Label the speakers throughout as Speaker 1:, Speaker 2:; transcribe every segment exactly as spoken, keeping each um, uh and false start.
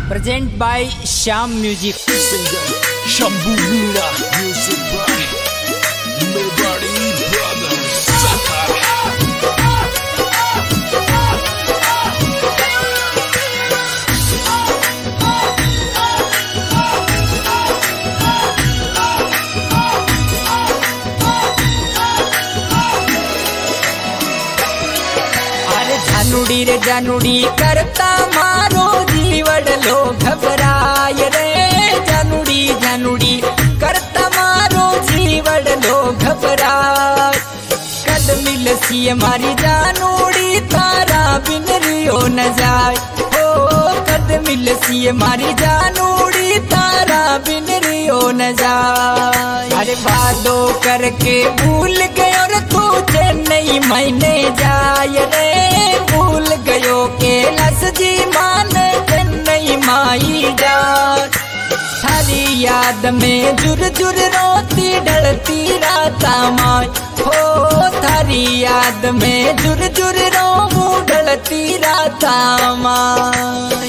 Speaker 1: Present by Sham Music.
Speaker 2: Shambhu Meera Music by Mewari Brothers.
Speaker 1: जानुडी रे जानुडी करता मारो जीवड़ लो घबराय रे जानुडी जानुडी करता मारो जीवड़ लो घबराय कद मिल सी हमारी जानुडी तारा बिन रियो न जाए हो कद मिल सी हमारी जानुडी तारा बिन रियो न जाए अरे वादो करके भूल गए और तू चेन्नई महीने जाए रे भूल गयो के लस जी मान चेन्नई माई जा थारी याद में जुर जुर रोती ढलती राता माई हो थारी याद में जुर जुर रो ढलती राता माई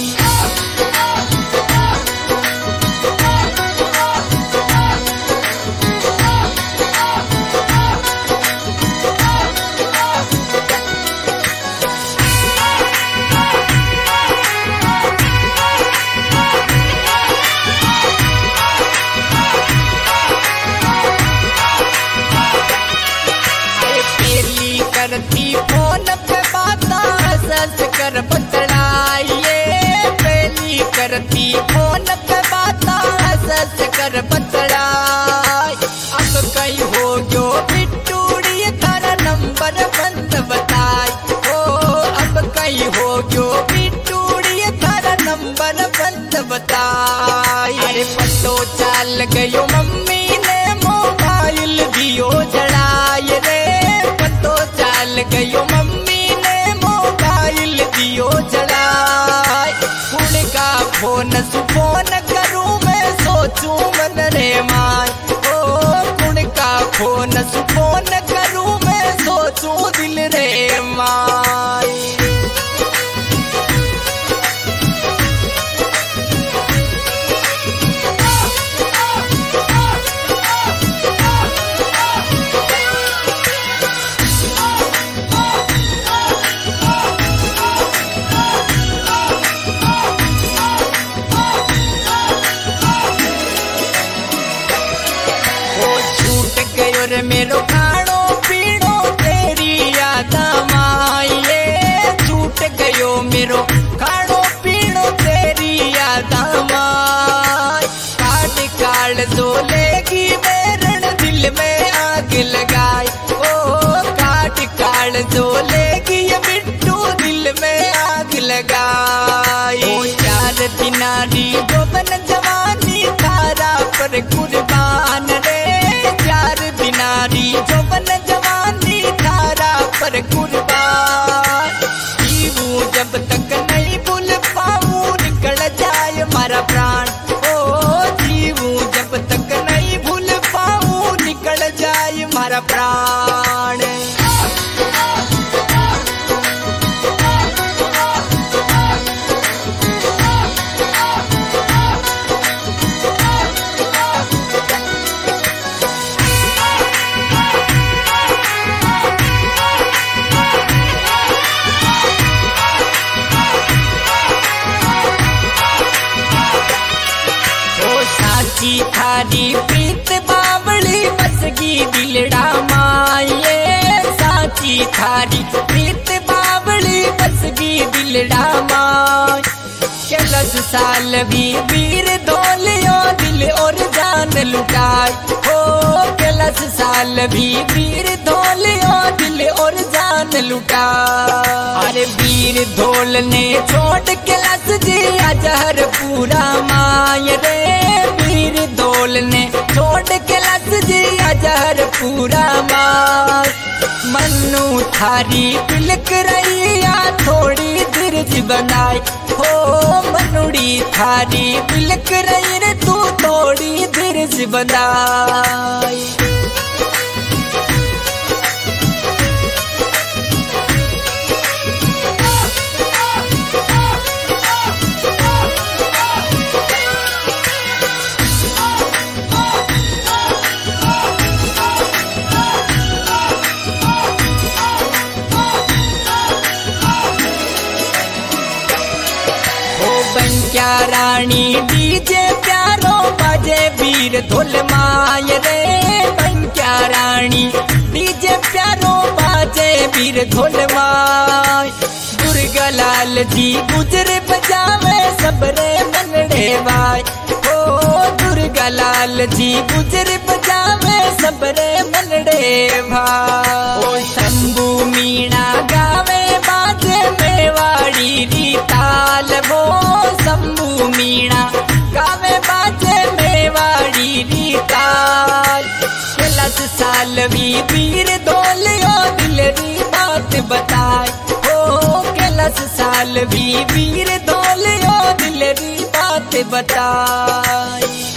Speaker 1: करती फोन पे बाता सस कर बतलाइए पहली करती फोन पे बाता सस कर बतलाई अब कहीं हो जो बिट्टूड़ी तारा नंबर बंद बताई ओ अब कहीं हो जो बिट्टूड़ी तारा नंबर बंद बताई अरे पतो चाल गयो मम्मी ने मोबाइल दियो जड़ाई रे चाल गयो मम्मी ने मोबाइल दियो जलाए कुण का फोन सुफोन करूं मैं सोचूं मन रे माय ओ कुण का फोन सुफोन करूं मैं सोचूं दिल रे माय मेरो खाणो पीणो तेरी याद माए छूट गयो मेरो खाणो पीणो तेरी याद माए काट काल जो लेगी मेरन दिल में आग लगाई ओ काट काल जो लेगी बिट्टू दिल में आग लगाई ओ चार दिनारी जो बन जवानी तारा पर कुर्बान रे चार दिनारी जो बन जवानी तारा पर कुर्बान जीवू जब तक नहीं भूल पाऊं निकल जाए मारा प्राण ओ जीवू जब तक नहीं भूल पाऊं निकल जाए मारा प्राण थारी प्रीत बावली बसगी दिलड़ा माए साची थारी प्रीत बावली बसगी दिलड़ा माए चलस साल भी वीर धोलियो दिल और जान लुटाए हो चलस साल भी वीर धोलियो दिल और जान लुटाए अरे वीर धोल ने छोड़ के लस जी अजहर पूरा माय रे वीर धोल ने छोड़ के लस जी अजहर पूरा मार मन्नू थारी तिलक रही या थोड़ी धीरज बनाई हो मनुड़ी थारी तिलक रही रे तू थोड़ी धीरज बनाई रानी डीजे प्यारो बाजे वीर ढोल माय रे बंक्या रानी डीजे प्यारो बाजे वीर ढोल माय दुर्गा लाल जी गुजर बजावे सबरे मनड़े वाय ओ दुर्गा लाल जी गुजर बजावे सबरे मनड़े भाई शंभू मीणा गावे बाजे मेवाड़ी री ताल वो शंभू मीणा गावे बाजे मेवाड़ी री ताल दस साल भी वीर ढोलियो दिल री बात बताए ओ दस साल भी वीर ढोलियो दिल री बात बताए।